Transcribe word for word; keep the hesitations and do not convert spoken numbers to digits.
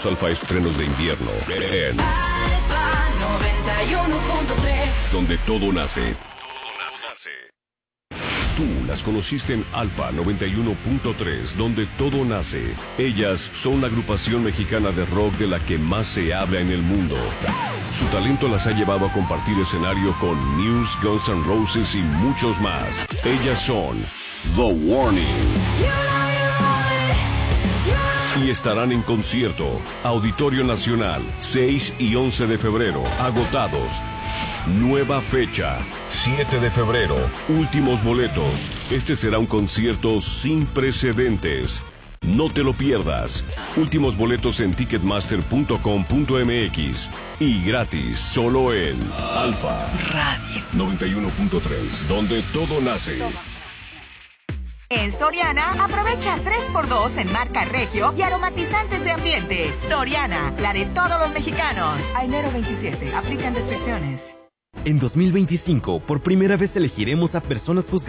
los Alfa estrenos de invierno en Alfa noventa y uno punto tres. Donde todo nace. Tú las conociste en Alfa noventa y uno punto tres, donde todo nace. Ellas son la agrupación mexicana de rock de la que más se habla en el mundo. Su talento las ha llevado a compartir escenario con Muse, Guns N' Roses y muchos más. Ellas son The Warning. Y estarán en concierto, Auditorio Nacional, seis y once de febrero, agotados. Nueva fecha, siete de febrero, últimos boletos. Este será un concierto sin precedentes. No te lo pierdas. Últimos boletos en ticketmaster punto com punto m x. Y gratis, solo en Alfa Radio noventa y uno punto tres, donde todo nace. En Soriana, aprovecha tres por dos en marca Regio y aromatizantes de ambiente. Soriana, la de todos los mexicanos. A enero veintisiete, aplican restricciones. En dos mil veinticinco, por primera vez elegiremos a personas juzgadas